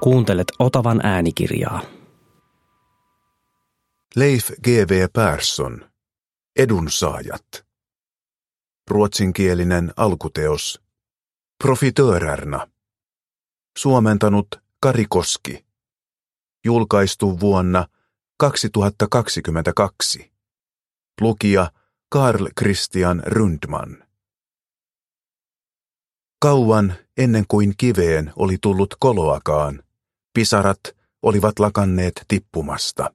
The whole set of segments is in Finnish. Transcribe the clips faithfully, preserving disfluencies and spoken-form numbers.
Kuuntelet Otavan äänikirjaa. Leif G W Persson. Edunsaajat. Ruotsinkielinen alkuteos. Profitörerna. Suomentanut Kari Koski. Julkaistu vuonna kaksituhattakaksikymmentäkaksi. Lukija Carl Christian Rundman. Kauan ennen kuin kiveen oli tullut koloakaan, pisarat olivat lakanneet tippumasta.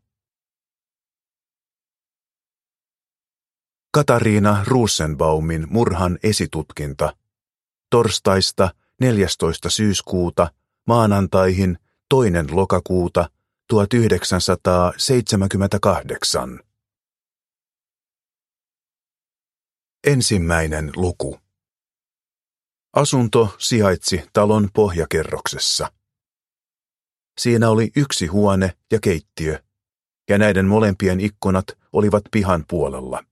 Katariina Rosenbaumin murhan esitutkinta. Torstaista neljästoista syyskuuta maanantaihin toinen lokakuuta tuhatyhdeksänsataaseitsemänkymmentäkahdeksan. Ensimmäinen luku. Asunto sijaitsi talon pohjakerroksessa. Siinä oli yksi huone ja keittiö, ja näiden molempien ikkunat olivat pihan puolella.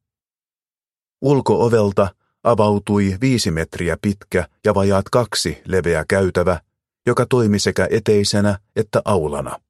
Ulko-ovelta avautui viisi metriä pitkä ja vajaat kaksi leveä käytävä, joka toimi sekä eteisenä että aulana.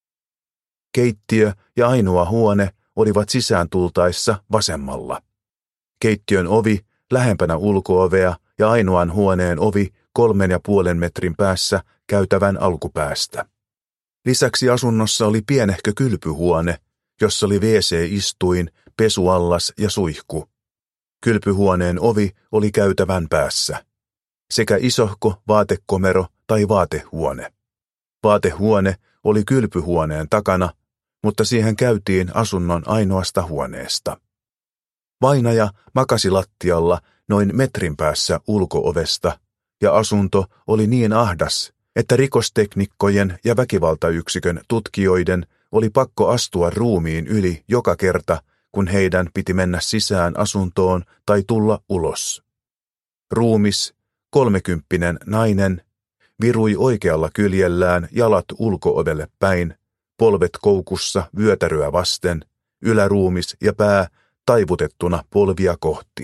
Keittiö ja ainoa huone olivat sisään tultaessa vasemmalla. Keittiön ovi lähempänä ulko-ovea ja ainoan huoneen ovi kolmen ja puolen metrin päässä käytävän alkupäästä. Lisäksi asunnossa oli pienehkö kylpyhuone, jossa oli W C-istuin, pesuallas ja suihku. Kylpyhuoneen ovi oli käytävän päässä. Sekä isohko vaatekomero tai vaatehuone. Vaatehuone oli kylpyhuoneen takana, mutta siihen käytiin asunnon ainoasta huoneesta. Vainaja makasi lattialla noin metrin päässä ulko-ovesta, ja asunto oli niin ahdas, että rikosteknikkojen ja väkivaltayksikön tutkijoiden oli pakko astua ruumiin yli joka kerta, kun heidän piti mennä sisään asuntoon tai tulla ulos. Ruumis, kolmekymppinen nainen, virui oikealla kyljellään jalat ulko-ovelle päin, polvet koukussa vyötäröä vasten, yläruumis ja pää taivutettuna polvia kohti.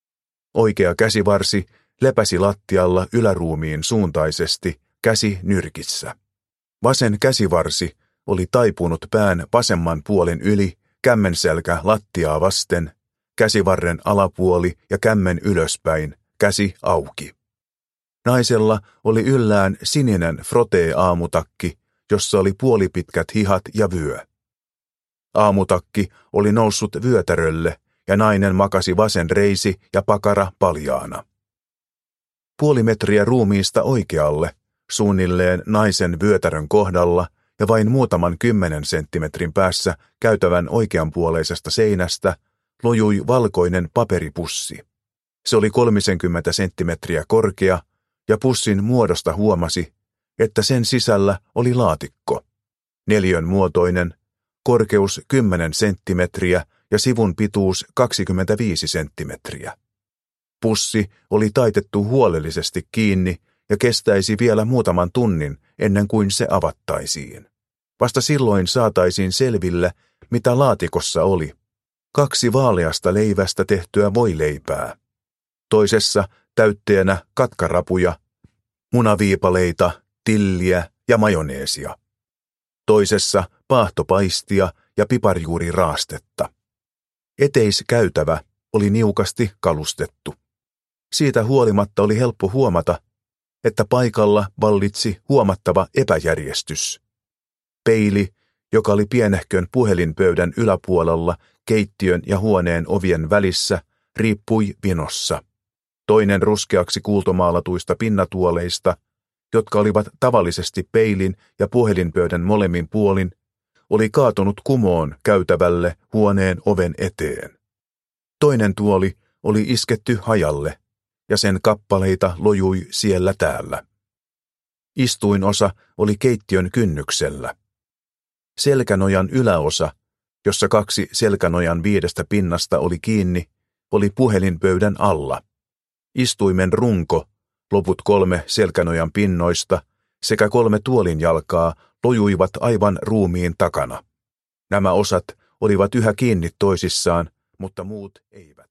Oikea käsivarsi lepäsi lattialla yläruumiin suuntaisesti, käsi nyrkissä. Vasen käsivarsi oli taipunut pään vasemman puolen yli, kämmenselkä lattiaa vasten, käsivarren alapuoli ja kämmen ylöspäin, käsi auki. Naisella oli yllään sininen frotee-aamutakki, jossa oli puolipitkät hihat ja vyö. Aamutakki oli noussut vyötärölle, ja nainen makasi vasen reisi ja pakara paljaana. Puoli metriä ruumiista oikealle, suunnilleen naisen vyötärön kohdalla ja vain muutaman kymmenen senttimetrin päässä käytävän oikeanpuoleisesta seinästä, lojui valkoinen paperipussi. Se oli kolmekymmentä senttimetriä korkea, ja pussin muodosta huomasi, että sen sisällä oli laatikko. Neliön muotoinen, korkeus kymmenen senttimetriä ja sivun pituus kaksikymmentäviisi senttimetriä. Pussi oli taitettu huolellisesti kiinni ja kestäisi vielä muutaman tunnin ennen kuin se avattaisiin. Vasta silloin saataisiin selville, mitä laatikossa oli. Kaksi vaaleasta leivästä tehtyä voileipää. Toisessa täytteenä katkarapuja, munaviipaleita, tilliä ja majoneesia. Toisessa paahtopaistia ja piparjuuriraastetta. Eteiskäytävä oli niukasti kalustettu. Siitä huolimatta oli helppo huomata, että paikalla vallitsi huomattava epäjärjestys. Peili, joka oli pienehkön puhelinpöydän yläpuolella keittiön ja huoneen ovien välissä, riippui vinossa. Toinen ruskeaksi kuultomaalatuista pinnatuoleista, jotka olivat tavallisesti peilin ja puhelinpöydän molemmin puolin, oli kaatunut kumoon käytävälle huoneen oven eteen. Toinen tuoli oli isketty hajalle, ja sen kappaleita lojui siellä täällä. Istuinosa oli keittiön kynnyksellä. Selkänojan yläosa, jossa kaksi selkänojan viidestä pinnasta oli kiinni, oli puhelinpöydän alla. Istuimen runko, loput kolme selkänojan pinnoista sekä kolme tuolin jalkaa lojuivat aivan ruumiin takana. Nämä osat olivat yhä kiinni toisissaan, mutta muut eivät.